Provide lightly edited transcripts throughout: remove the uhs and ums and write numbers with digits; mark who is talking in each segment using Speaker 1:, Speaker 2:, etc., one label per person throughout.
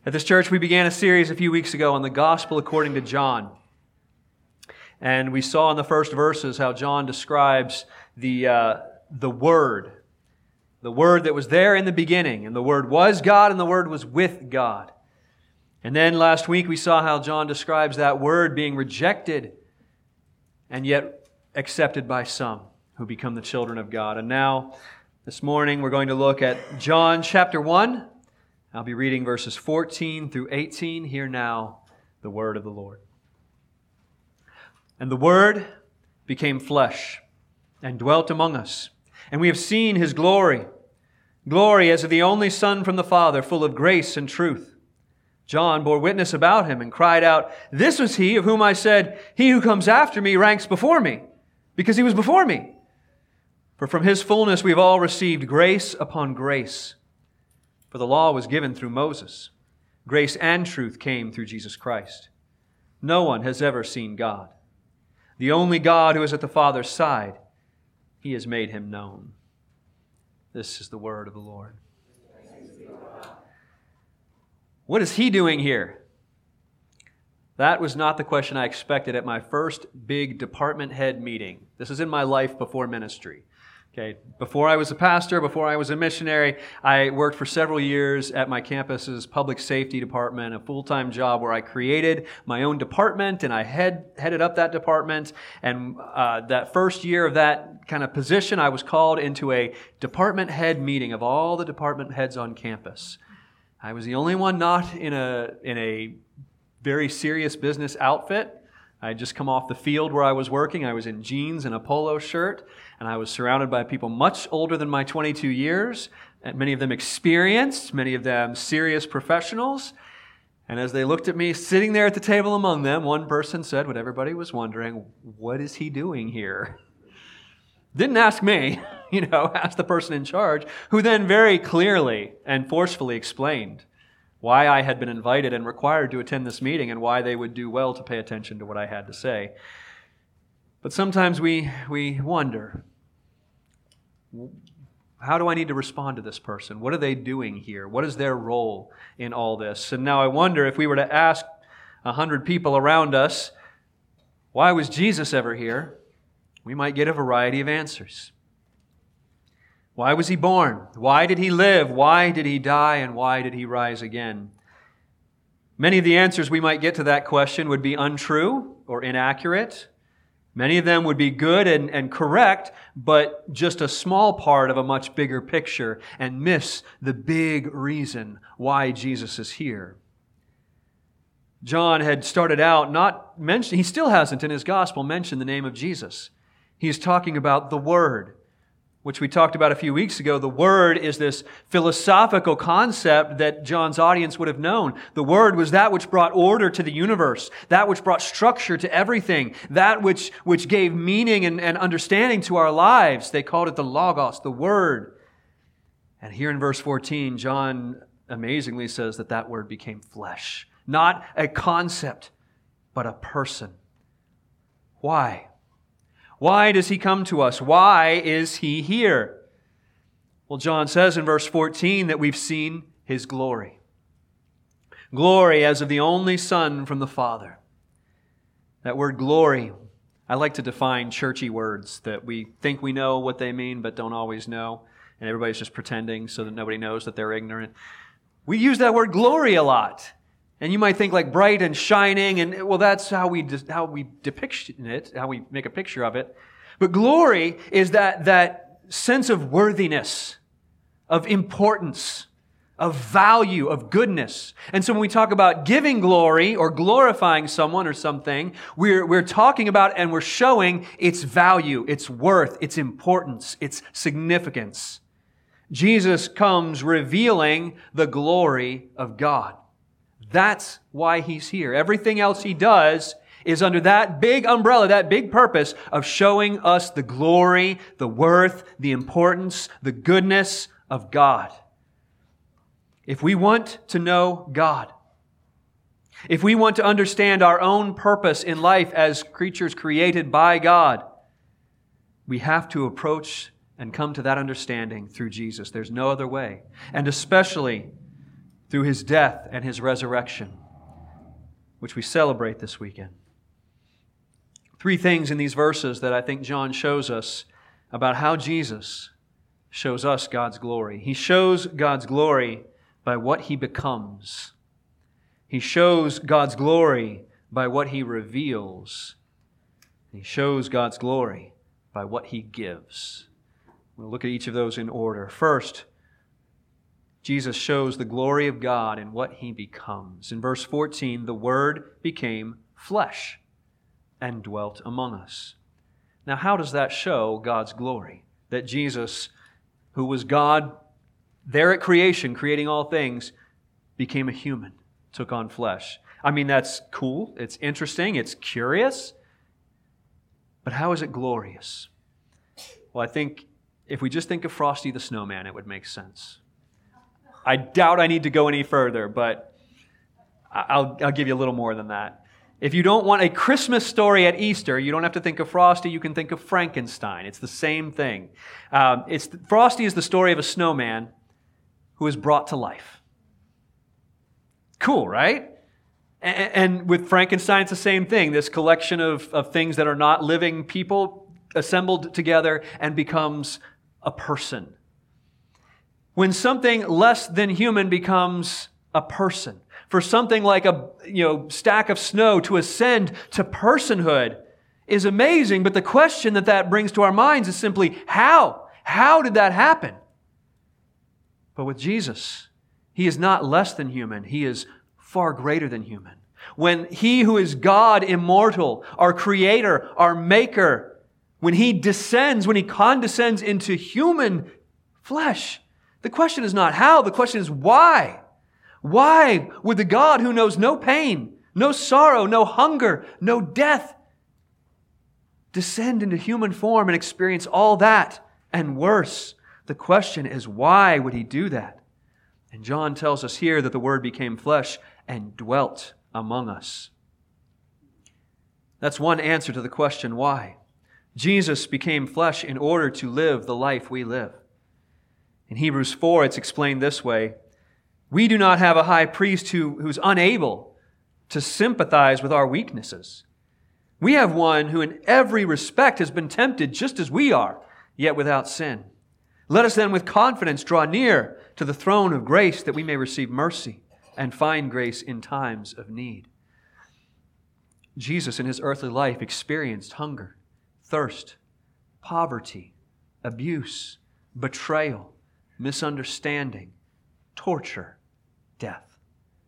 Speaker 1: At this church, we began a series a few weeks ago on the Gospel according to John. And we saw in the first verses how John describes the Word. The Word that was there in the beginning. And the Word was God, and the Word was with God. And then last week we saw how John describes that Word being rejected and yet accepted by some who become the children of God. And now, this morning, we're going to look at John chapter 1. I'll be reading verses 14 through 18. Hear now the word of the Lord. And the Word became flesh and dwelt among us. And we have seen His glory, glory as of the only Son from the Father, full of grace and truth. John bore witness about Him and cried out, "This was He of whom I said, 'He who comes after me ranks before me,' because He was before me. For from His fullness we have all received grace upon grace. For the law was given through Moses. Grace and truth came through Jesus Christ. No one has ever seen God. The only God who is at the Father's side, He has made Him known." This is the word of the Lord. What is He doing here? That was not the question I expected at my first big department head meeting. This is in my life before ministry. Okay, before I was a pastor, before I was a missionary, I worked for several years at my campus's public safety department, a full-time job where I created my own department and I headed up that department. And that first year of that kind of position, I was called into a department head meeting of all the department heads on campus. I was the only one not in a very serious business outfit. I had just come off the field where I was working. I was in jeans and a polo shirt, and I was surrounded by people much older than my 22 years, and many of them experienced, many of them serious professionals. And as they looked at me sitting there at the table among them, one person said what everybody was wondering, "What is he doing here?" Didn't ask me, asked the person in charge, who then very clearly and forcefully explained why I had been invited and required to attend this meeting and why they would do well to pay attention to what I had to say. But sometimes we wonder, how do I need to respond to this person? What are they doing here? What is their role in all this? And now I wonder if we were to ask 100 people around us, why was Jesus ever here? We might get a variety of answers. Why was He born? Why did He live? Why did He die? And why did He rise again? Many of the answers we might get to that question would be untrue or inaccurate. Many of them would be good and correct, but just a small part of a much bigger picture and miss the big reason why Jesus is here. John had started out not mentioning, he still hasn't in his gospel mentioned the name of Jesus. He's talking about the Word, which we talked about a few weeks ago. The Word is this philosophical concept that John's audience would have known. The Word was that which brought order to the universe, that which brought structure to everything, that which gave meaning and understanding to our lives. They called it the Logos, the Word. And here in verse 14, John amazingly says that Word became flesh. Not a concept, but a person. Why? Why does He come to us? Why is He here? Well, John says in verse 14 that we've seen His glory. Glory as of the only Son from the Father. That word glory, I like to define churchy words that we think we know what they mean but don't always know. And everybody's just pretending so that nobody knows that they're ignorant. We use that word glory a lot. And you might think like bright and shining, and well, that's how we depict it, how we make a picture of it. But glory is that sense of worthiness, of importance, of value, of goodness. And so when we talk about giving glory or glorifying someone or something, we're talking about and we're showing its value, its worth, its importance, its significance. Jesus comes revealing the glory of God. That's why He's here. Everything else He does is under that big umbrella, that big purpose of showing us the glory, the worth, the importance, the goodness of God. If we want to know God, if we want to understand our own purpose in life as creatures created by God, we have to approach and come to that understanding through Jesus. There's no other way. And especially through His death and His resurrection, which we celebrate this weekend. Three things in these verses that I think John shows us about how Jesus shows us God's glory. He shows God's glory by what He becomes. He shows God's glory by what He reveals. He shows God's glory by what He gives. We'll look at each of those in order. First, Jesus shows the glory of God in what He becomes. In verse 14, the Word became flesh and dwelt among us. Now, how does that show God's glory? That Jesus, who was God there at creation, creating all things, became a human, took on flesh. I mean, that's cool. It's interesting. It's curious. But how is it glorious? Well, I think if we just think of Frosty the Snowman, it would make sense. I doubt I need to go any further, but I'll give you a little more than that. If you don't want a Christmas story at Easter, you don't have to think of Frosty, you can think of Frankenstein. It's the same thing. Frosty is the story of a snowman who is brought to life. Cool, right? And with Frankenstein, it's the same thing. This collection of things that are not living people assembled together and becomes a person. When something less than human becomes a person, for something like a stack of snow to ascend to personhood is amazing, but the question that brings to our minds is simply, how? How did that happen? But with Jesus, He is not less than human. He is far greater than human. When He who is God immortal, our Creator, our Maker, when He condescends into human flesh, the question is not how, the question is why. Why would the God who knows no pain, no sorrow, no hunger, no death, descend into human form and experience all that and worse? The question is, why would He do that? And John tells us here that the Word became flesh and dwelt among us. That's one answer to the question, why? Jesus became flesh in order to live the life we live. In Hebrews 4, it's explained this way: we do not have a high priest who's unable to sympathize with our weaknesses. We have one who in every respect has been tempted just as we are, yet without sin. Let us then with confidence draw near to the throne of grace that we may receive mercy and find grace in times of need. Jesus in His earthly life experienced hunger, thirst, poverty, abuse, betrayal, misunderstanding, torture, death.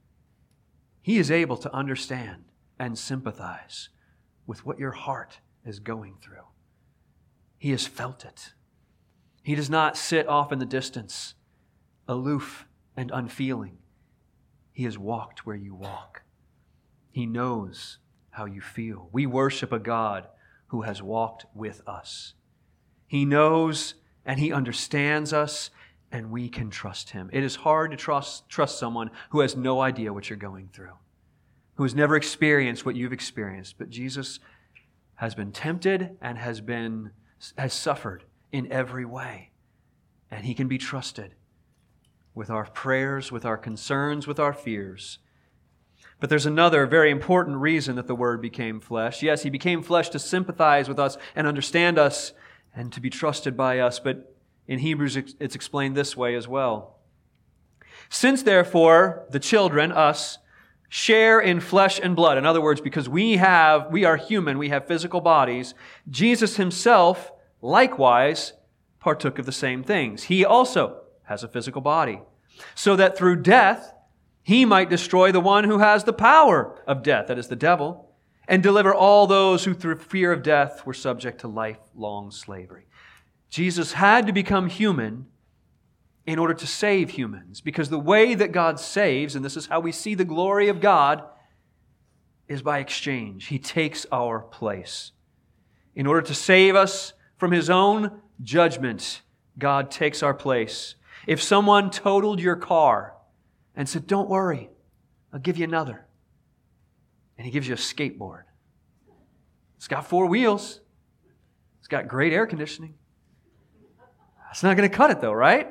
Speaker 1: He is able to understand and sympathize with what your heart is going through. He has felt it. He does not sit off in the distance, aloof and unfeeling. He has walked where you walk. He knows how you feel. We worship a God who has walked with us. He knows and He understands us, and we can trust Him. It is hard to trust someone who has no idea what you're going through, who has never experienced what you've experienced. But Jesus has been tempted and has suffered in every way. And He can be trusted with our prayers, with our concerns, with our fears. But there's another very important reason that the Word became flesh. Yes, He became flesh to sympathize with us and understand us and to be trusted by us. But in Hebrews, it's explained this way as well. Since, therefore, the children, us, share in flesh and blood, in other words, because we are human, we have physical bodies, Jesus Himself likewise partook of the same things. He also has a physical body, so that through death He might destroy the one who has the power of death, that is the devil, and deliver all those who through fear of death were subject to lifelong slavery. Jesus had to become human in order to save humans, because the way that God saves, and this is how we see the glory of God, is by exchange. He takes our place. In order to save us from His own judgment, God takes our place. If someone totaled your car and said, "Don't worry, I'll give you another," and he gives you a skateboard, it's got 4 wheels, it's got great air conditioning, that's not going to cut it though, right?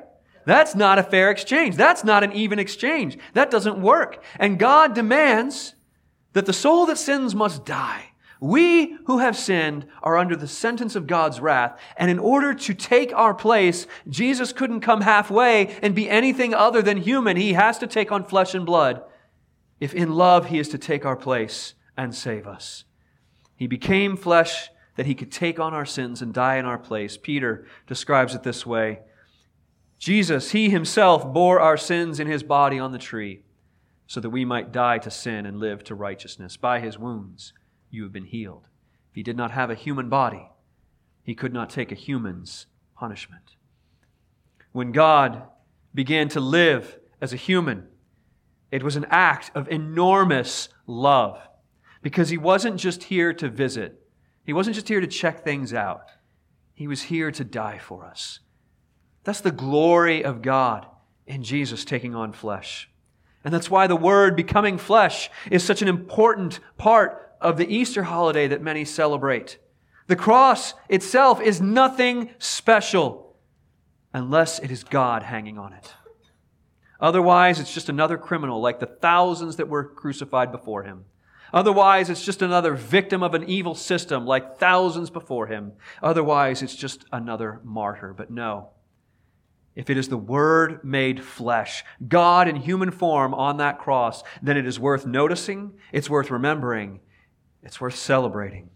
Speaker 1: That's not a fair exchange. That's not an even exchange. That doesn't work. And God demands that the soul that sins must die. We who have sinned are under the sentence of God's wrath. And in order to take our place, Jesus couldn't come halfway and be anything other than human. He has to take on flesh and blood. If in love He is to take our place and save us. He became flesh that He could take on our sins and die in our place. Peter describes it this way. Jesus, He Himself bore our sins in His body on the tree, so that we might die to sin and live to righteousness. By His wounds you have been healed. If He did not have a human body, He could not take a human's punishment. When God began to live as a human, it was an act of enormous love, because He wasn't just here to visit. He wasn't just here to check things out. He was here to die for us. That's the glory of God in Jesus taking on flesh. And that's why the Word becoming flesh is such an important part of the Easter holiday that many celebrate. The cross itself is nothing special unless it is God hanging on it. Otherwise, it's just another criminal like the thousands that were crucified before Him. Otherwise, it's just another victim of an evil system like thousands before Him. Otherwise, it's just another martyr. But no. If it is the Word made flesh, God in human form on that cross, then it is worth noticing, it's worth remembering, it's worth celebrating.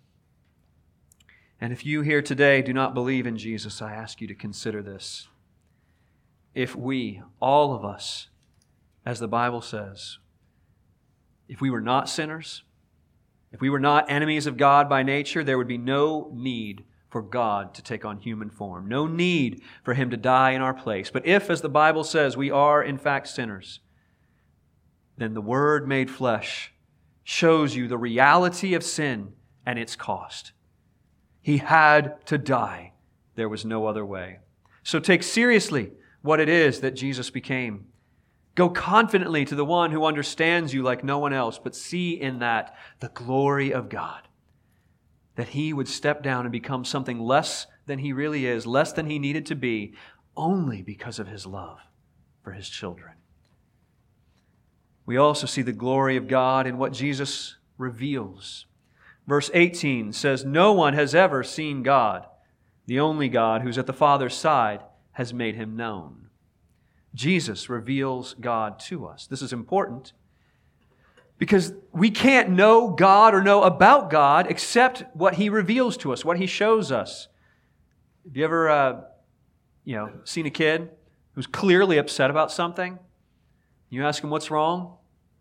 Speaker 1: And if you here today do not believe in Jesus, I ask you to consider this. If we, all of us, as the Bible says, if we were not sinners, if we were not enemies of God by nature, there would be no need for God to take on human form. No need for Him to die in our place. But if, as the Bible says, we are in fact sinners, then the Word made flesh shows you the reality of sin and its cost. He had to die. There was no other way. So take seriously what it is that Jesus became. Go confidently to the one who understands you like no one else, but see in that the glory of God. That He would step down and become something less than He really is, less than He needed to be, only because of His love for His children. We also see the glory of God in what Jesus reveals. Verse 18 says, "No one has ever seen God. The only God who's at the Father's side has made Him known." Jesus reveals God to us. This is important because we can't know God or know about God except what He reveals to us, what He shows us. Have you ever seen a kid who's clearly upset about something? You ask him, what's wrong?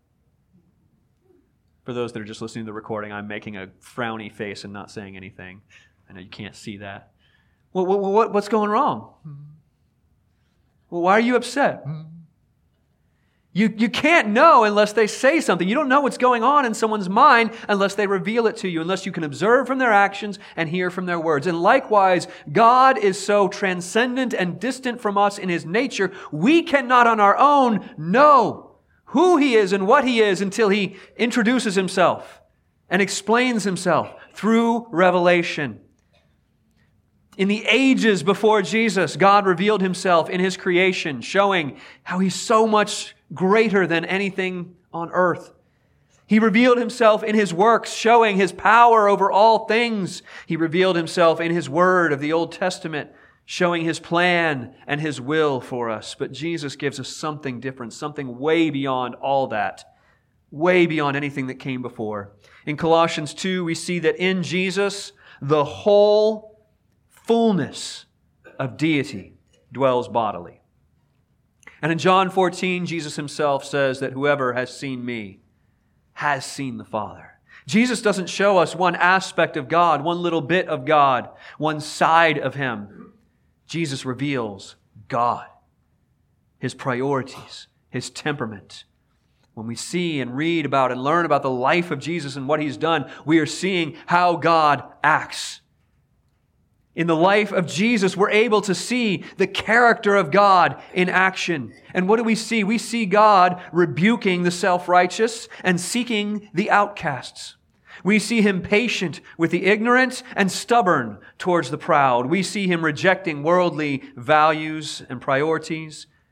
Speaker 1: For those that are just listening to the recording, I'm making a frowny face and not saying anything. I know you can't see that. What's going wrong? Well, why are you upset? You can't know unless they say something. You don't know what's going on in someone's mind unless they reveal it to you, unless you can observe from their actions and hear from their words. And likewise, God is so transcendent and distant from us in His nature, we cannot on our own know who He is and what He is until He introduces Himself and explains Himself through revelation. In the ages before Jesus, God revealed Himself in His creation, showing how He's so much greater than anything on earth. He revealed Himself in His works, showing His power over all things. He revealed Himself in His Word of the Old Testament, showing His plan and His will for us. But Jesus gives us something different, something way beyond all that, way beyond anything that came before. In Colossians 2, we see that in Jesus, the whole fullness of deity dwells bodily. And in John 14, Jesus Himself says that whoever has seen me has seen the Father. Jesus doesn't show us one aspect of God, one little bit of God, one side of Him. Jesus reveals God, His priorities, His temperament. When we see and read about and learn about the life of Jesus and what He's done, we are seeing how God acts. In the life of Jesus, we're able to see the character of God in action. And what do we see? We see God rebuking the self-righteous and seeking the outcasts. We see Him patient with the ignorant and stubborn towards the proud. We see Him rejecting worldly values and priorities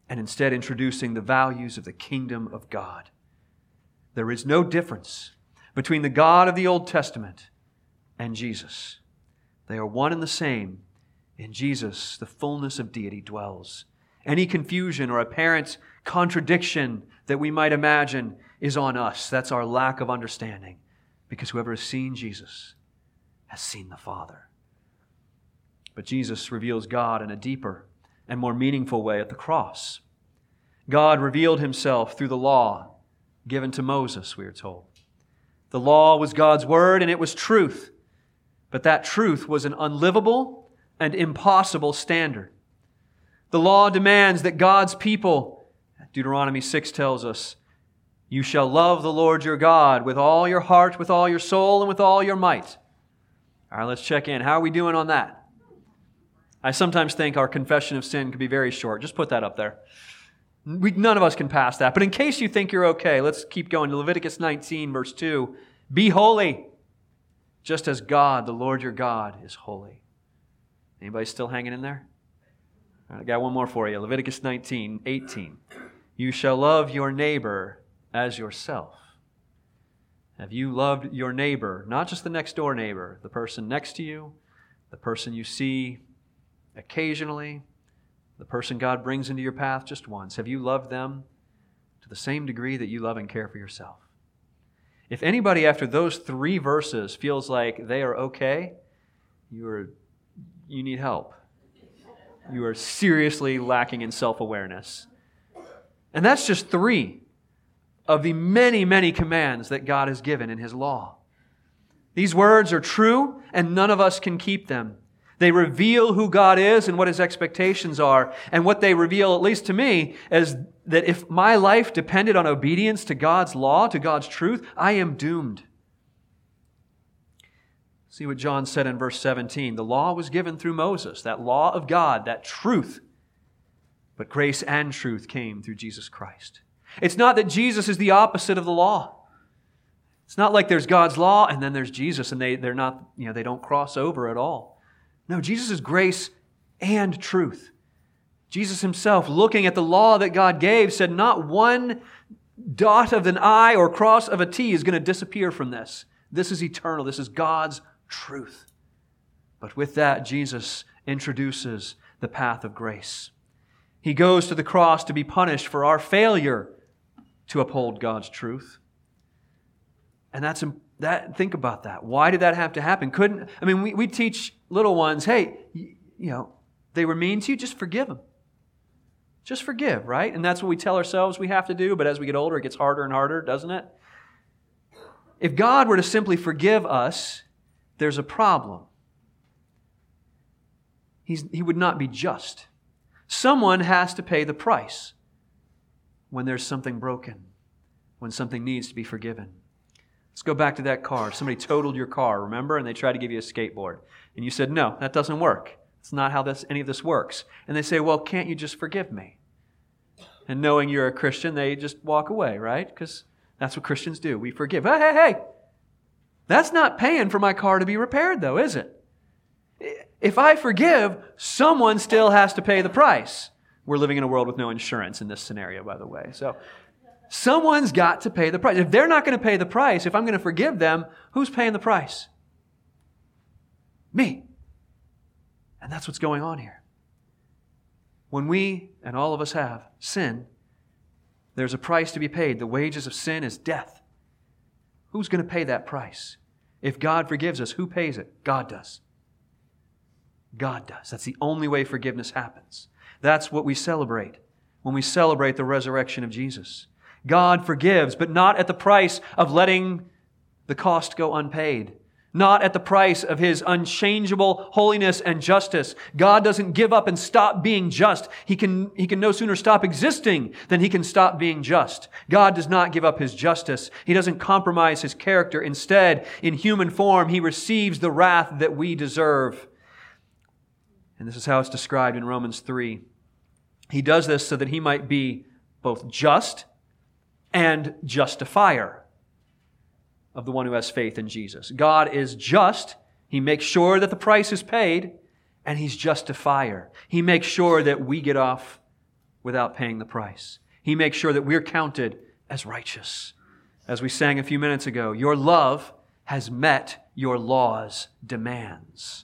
Speaker 1: and instead introducing the values of the kingdom of God. There is no difference between the God of the Old Testament and Jesus. They are one and the same. In Jesus, the fullness of deity dwells. Any confusion or apparent contradiction that we might imagine is on us. That's our lack of understanding. Because whoever has seen Jesus has seen the Father. But Jesus reveals God in a deeper and more meaningful way at the cross. God revealed Himself through the law given to Moses, we are told. The law was God's word and it was truth. But that truth was an unlivable and impossible standard. The law demands that God's people, Deuteronomy 6 tells us, you shall love the Lord your God with all your heart, with all your soul, and with all your might. All right, let's check in. How are we doing on that? I sometimes think our confession of sin could be very short. Just put that up there. None of us can pass that. But in case you think you're okay, let's keep going. Leviticus 19, verse 2. Be holy, just as God, the Lord your God, is holy. Anybody still hanging in there? All right, I got one more for you. Leviticus 19, 18. You shall love your neighbor as yourself. Have you loved your neighbor, not just the next door neighbor, the person next to you, the person you see occasionally, the person God brings into your path just once? Have you loved them to the same degree that you love and care for yourself? If anybody after those 3 verses feels like they are okay, you need help. You are seriously lacking in self-awareness. And that's just 3 of the many, many commands that God has given in His law. These words are true, and none of us can keep them. They reveal who God is and what His expectations are. And what they reveal, at least to me, is that if my life depended on obedience to God's law, to God's truth, I am doomed. See what John said in verse 17. The law was given through Moses, that law of God, that truth. But grace and truth came through Jesus Christ. It's not that Jesus is the opposite of the law. It's not like there's God's law and then there's Jesus and they're not, they don't cross over at all. No, Jesus is grace and truth. Jesus Himself, looking at the law that God gave, said not one dot of an I or cross of a T is going to disappear from this. This is eternal. This is God's truth. But with that, Jesus introduces the path of grace. He goes to the cross to be punished for our failure to uphold God's truth. And think about that. Why did that have to happen? We teach little ones, hey, they were mean to you, just forgive them. Just forgive, right? And that's what we tell ourselves we have to do, but as we get older, it gets harder and harder, doesn't it? If God were to simply forgive us, there's a problem. He would not be just. Someone has to pay the price when there's something broken, when something needs to be forgiven. Let's go back to that car. Somebody totaled your car, remember? And they tried to give you a skateboard. And you said, no, that doesn't work. It's not how any of this works. And they say, well, can't you just forgive me? And knowing you're a Christian, they just walk away, right? Because that's what Christians do. We forgive. Hey. That's not paying for my car to be repaired, though, is it? If I forgive, someone still has to pay the price. We're living in a world with no insurance in this scenario, by the way. So someone's got to pay the price. If they're not going to pay the price, if I'm going to forgive them, who's paying the price? Me. And that's what's going on here. When we, and all of us have, sin, there's a price to be paid. The wages of sin is death. Who's going to pay that price? If God forgives us, who pays it? God does. God does. That's the only way forgiveness happens. That's what we celebrate when we celebrate the resurrection of Jesus. God forgives, but not at the price of letting the cost go unpaid. Not at the price of His unchangeable holiness and justice. God doesn't give up and stop being just. He can no sooner stop existing than He can stop being just. God does not give up His justice. He doesn't compromise His character. Instead, in human form, He receives the wrath that we deserve. And this is how it's described in Romans 3. He does this so that He might be both just and justifier of the one who has faith in Jesus. God is just. He makes sure that the price is paid, and He's justifier. He makes sure that we get off without paying the price. He makes sure that we're counted as righteous. As we sang a few minutes ago, your love has met your law's demands.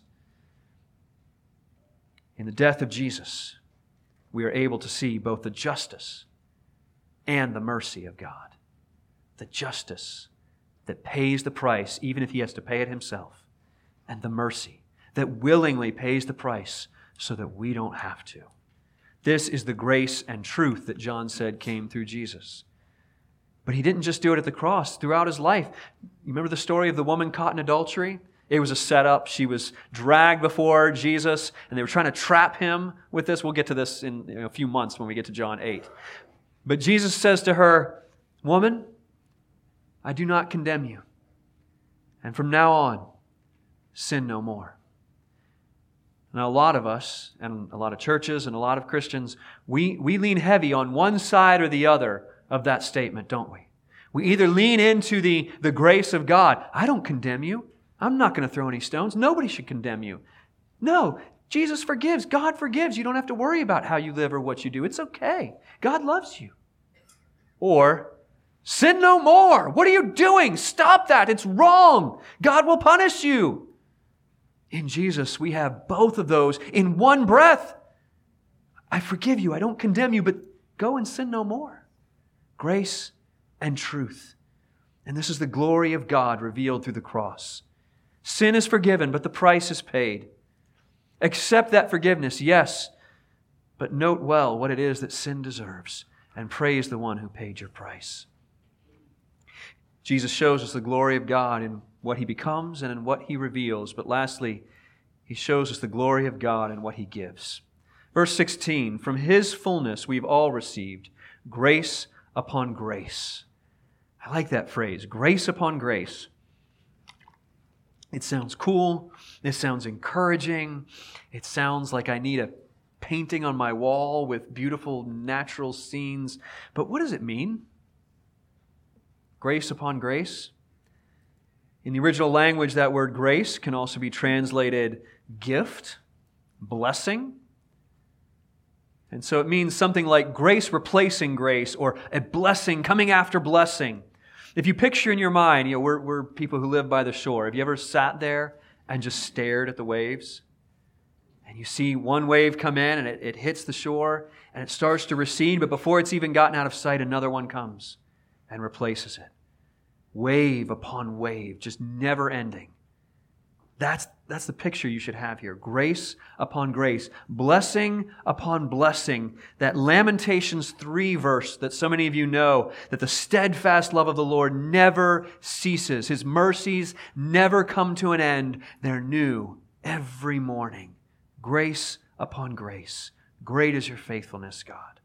Speaker 1: In the death of Jesus, we are able to see both the justice and the mercy of God. The justice that pays the price, even if He has to pay it Himself, and the mercy that willingly pays the price so that we don't have to. This is the grace and truth that John said came through Jesus. But He didn't just do it at the cross. Throughout His life, you remember the story of the woman caught in adultery? It was a setup. She was dragged before Jesus, and they were trying to trap Him with this. We'll get to this in a few months when we get to John 8. But Jesus says to her, "Woman, I do not condemn you. And from now on, sin no more." Now, a lot of us, and a lot of churches, and a lot of Christians, we lean heavy on one side or the other of that statement, don't we? We either lean into the grace of God. I don't condemn you. I'm not going to throw any stones. Nobody should condemn you. No, Jesus forgives. God forgives. You don't have to worry about how you live or what you do. It's okay. God loves you. Or, sin no more. What are you doing? Stop that. It's wrong. God will punish you. In Jesus, we have both of those in one breath. I forgive you. I don't condemn you, but go and sin no more. Grace and truth. And this is the glory of God revealed through the cross. Sin is forgiven, but the price is paid. Accept that forgiveness, yes, but note well what it is that sin deserves, and praise the one who paid your price. Jesus shows us the glory of God in what He becomes and in what He reveals. But lastly, He shows us the glory of God in what He gives. Verse 16, from His fullness we've all received grace upon grace. I like that phrase, grace upon grace. It sounds cool. It sounds encouraging. It sounds like I need a painting on my wall with beautiful natural scenes. But what does it mean? Grace upon grace? In the original language, that word grace can also be translated gift, blessing. And so it means something like grace replacing grace, or a blessing coming after blessing. If you picture in your mind, we're people who live by the shore. Have you ever sat there and just stared at the waves? And you see one wave come in and it hits the shore and it starts to recede, but before it's even gotten out of sight, another one comes and replaces it. Wave upon wave, just never ending. That's the picture you should have here. Grace upon grace. Blessing upon blessing. That Lamentations 3 verse that so many of you know, that the steadfast love of the Lord never ceases. His mercies never come to an end. They're new every morning. Grace upon grace. Great is your faithfulness, God.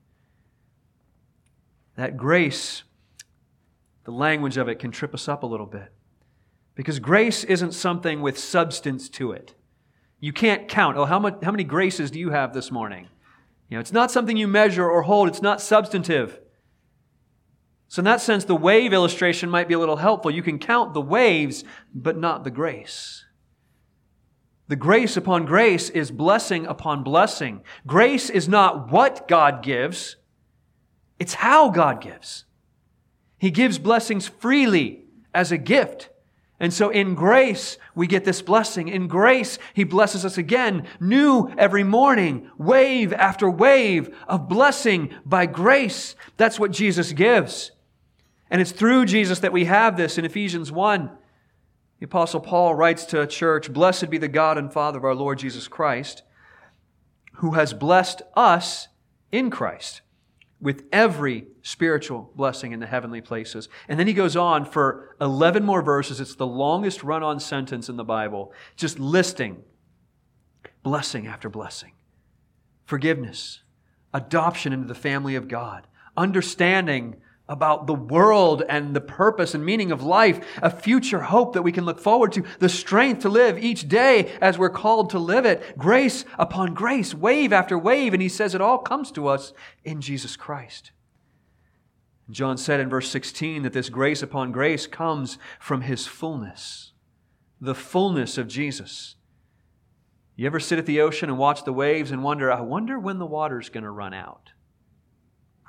Speaker 1: That grace, the language of it can trip us up a little bit. Because grace isn't something with substance to it. You can't count, how many graces do you have this morning? It's not something you measure or hold. It's not substantive. So in that sense, the wave illustration might be a little helpful. You can count the waves, but not the grace. The grace upon grace is blessing upon blessing. Grace is not what God gives. It's how God gives. He gives blessings freely as a gift. And so in grace, we get this blessing. In grace, He blesses us again, new every morning, wave after wave of blessing by grace. That's what Jesus gives. And it's through Jesus that we have this. In Ephesians 1, the Apostle Paul writes to a church, "Blessed be the God and Father of our Lord Jesus Christ, who has blessed us in Christ with every spiritual blessing in the heavenly places." And then he goes on for 11 more verses. It's the longest run-on sentence in the Bible, just listing blessing after blessing. Forgiveness, adoption into the family of God, understanding about the world and the purpose and meaning of life, a future hope that we can look forward to, the strength to live each day as we're called to live it, grace upon grace, wave after wave, and he says it all comes to us in Jesus Christ. John said in verse 16 that this grace upon grace comes from His fullness, the fullness of Jesus. You ever sit at the ocean and watch the waves and wonder, I wonder when the water's going to run out?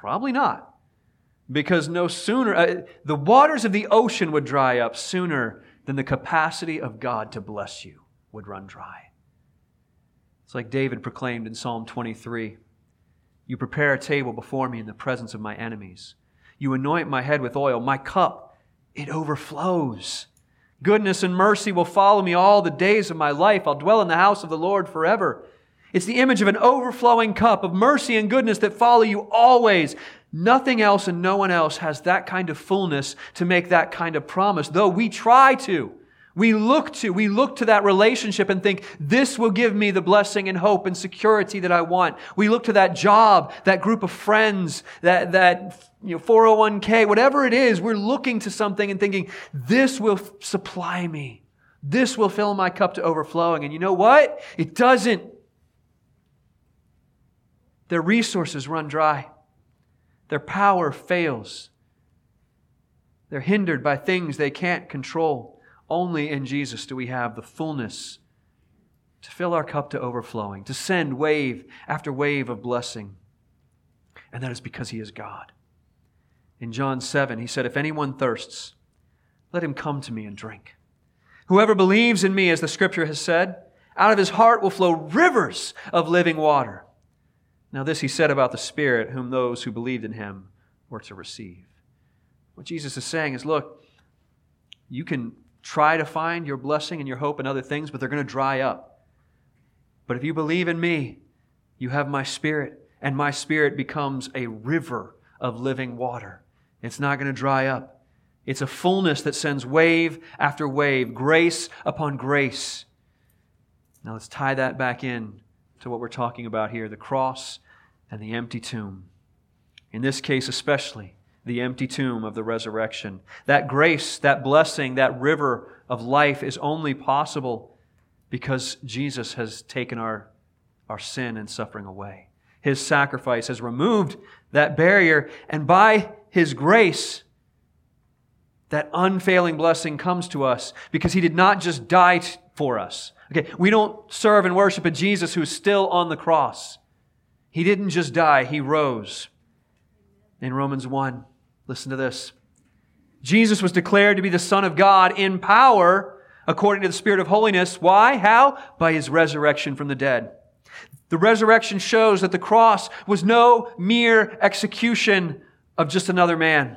Speaker 1: Probably not. Because no sooner, the waters of the ocean would dry up sooner than the capacity of God to bless you would run dry. It's like David proclaimed in Psalm 23, "You prepare a table before me in the presence of my enemies. You anoint my head with oil. My cup, it overflows. Goodness and mercy will follow me all the days of my life. I'll dwell in the house of the Lord forever." It's the image of an overflowing cup of mercy and goodness that follow you always. Nothing else and no one else has that kind of fullness to make that kind of promise, though we try to. We look to that relationship and think, this will give me the blessing and hope and security that I want. We look to that job, that group of friends, that 401k, whatever it is, we're looking to something and thinking, this will supply me. This will fill my cup to overflowing. And you know what? It doesn't. Their resources run dry. Their power fails. They're hindered by things they can't control. Only in Jesus do we have the fullness to fill our cup to overflowing, to send wave after wave of blessing. And that is because He is God. In John 7, He said, "If anyone thirsts, let him come to me and drink. Whoever believes in me, as the Scripture has said, out of his heart will flow rivers of living water." Now this He said about the Spirit, whom those who believed in Him were to receive. What Jesus is saying is, look, you can try to find your blessing and your hope in other things, but they're going to dry up. But if you believe in me, you have my Spirit, and my Spirit becomes a river of living water. It's not going to dry up. It's a fullness that sends wave after wave, grace upon grace. Now let's tie that back in to what we're talking about here, the cross and the empty tomb. In this case especially, the empty tomb of the resurrection. That grace, that blessing, that river of life is only possible because Jesus has taken our sin and suffering away. His sacrifice has removed that barrier, and by His grace, that unfailing blessing comes to us because He did not just die for us. Okay, we don't serve and worship a Jesus who is still on the cross. He didn't just die, He rose. In Romans 1, listen to this. Jesus was declared to be the Son of God in power according to the Spirit of holiness. Why? How? By His resurrection from the dead. The resurrection shows that the cross was no mere execution of just another man.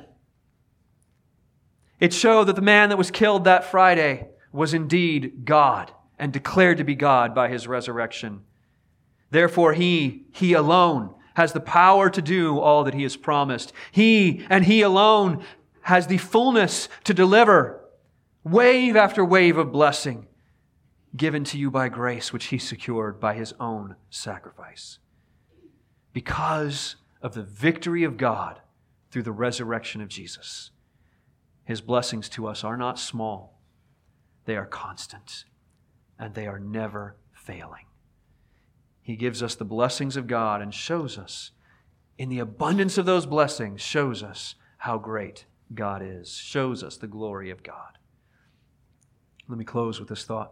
Speaker 1: It showed that the man that was killed that Friday was indeed God and declared to be God by His resurrection. Therefore, He alone has the power to do all that He has promised. He and He alone has the fullness to deliver wave after wave of blessing given to you by grace, which He secured by His own sacrifice. Because of the victory of God through the resurrection of Jesus, His blessings to us are not small. They are constant, and they are never failing. He gives us the blessings of God and shows us, in the abundance of those blessings, shows us how great God is, shows us the glory of God. Let me close with this thought.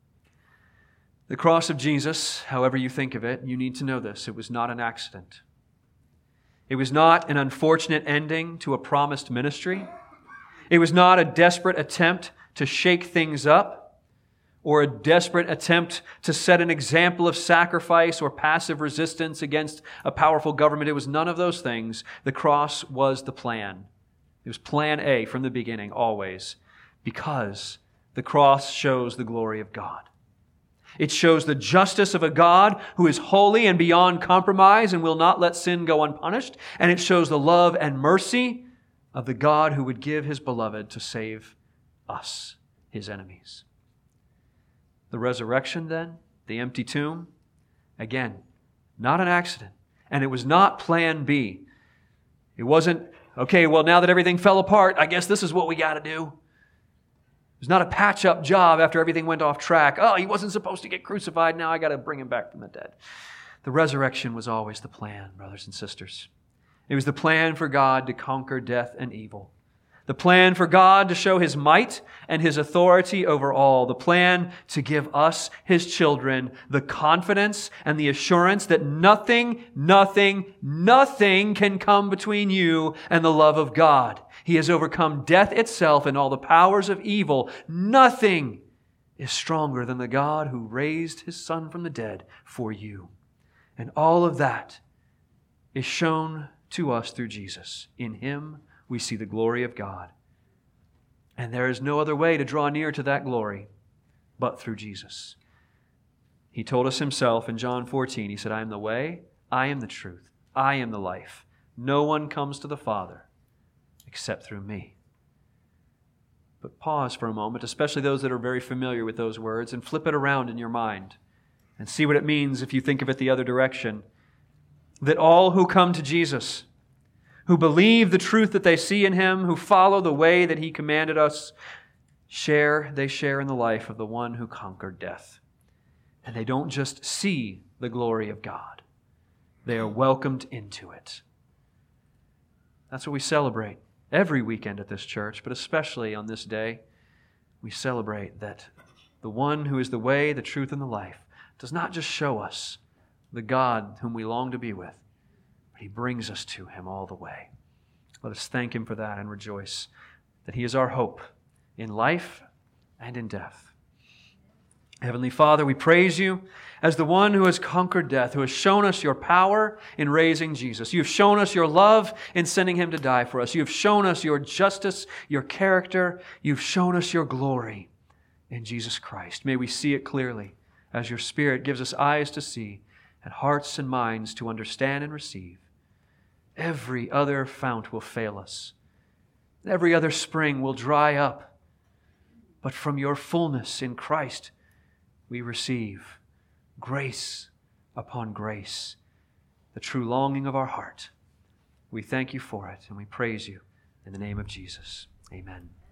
Speaker 1: The cross of Jesus, however you think of it, you need to know this. It was not an accident. It was not an unfortunate ending to a promised ministry. It was not a desperate attempt to shake things up, or a desperate attempt to set an example of sacrifice or passive resistance against a powerful government. It was none of those things. The cross was the plan. It was plan A from the beginning, always, because the cross shows the glory of God. It shows the justice of a God who is holy and beyond compromise and will not let sin go unpunished. And it shows the love and mercy of the God who would give His beloved to save us, His enemies. The resurrection then, the empty tomb, again, not an accident. And it was not plan B. It wasn't, okay, well, now that everything fell apart, I guess this is what we got to do. It was not a patch-up job after everything went off track. Oh, He wasn't supposed to get crucified, now I got to bring Him back from the dead. The resurrection was always the plan, brothers and sisters. It was the plan for God to conquer death and evil. The plan for God to show His might and His authority over all. The plan to give us, His children, the confidence and the assurance that nothing can come between you and the love of God. He has overcome death itself and all the powers of evil. Nothing is stronger than the God who raised His Son from the dead for you. And all of that is shown to us through Jesus. In Him we see the glory of God. And there is no other way to draw near to that glory but through Jesus. He told us Himself in John 14, He said, I am the way, I am the truth, I am the life. No one comes to the Father except through me. But pause for a moment, especially those that are very familiar with those words, and flip it around in your mind and see what it means if you think of it the other direction. That all who come to Jesus, who believe the truth that they see in Him, who follow the way that He commanded us, they share in the life of the one who conquered death. And they don't just see the glory of God. They are welcomed into it. That's what we celebrate every weekend at this church, but especially on this day. We celebrate that the one who is the way, the truth, and the life does not just show us the God whom we long to be with, but He brings us to Him all the way. Let us thank Him for that and rejoice that He is our hope in life and in death. Heavenly Father, we praise You as the one who has conquered death, who has shown us Your power in raising Jesus. You have shown us Your love in sending Him to die for us. You have shown us Your justice, Your character. You've shown us Your glory in Jesus Christ. May we see it clearly as Your Spirit gives us eyes to see and hearts and minds to understand and receive. Every other fount will fail us. Every other spring will dry up. But from Your fullness in Christ, we receive grace upon grace, the true longing of our heart. We thank You for it, and we praise You in the name of Jesus. Amen.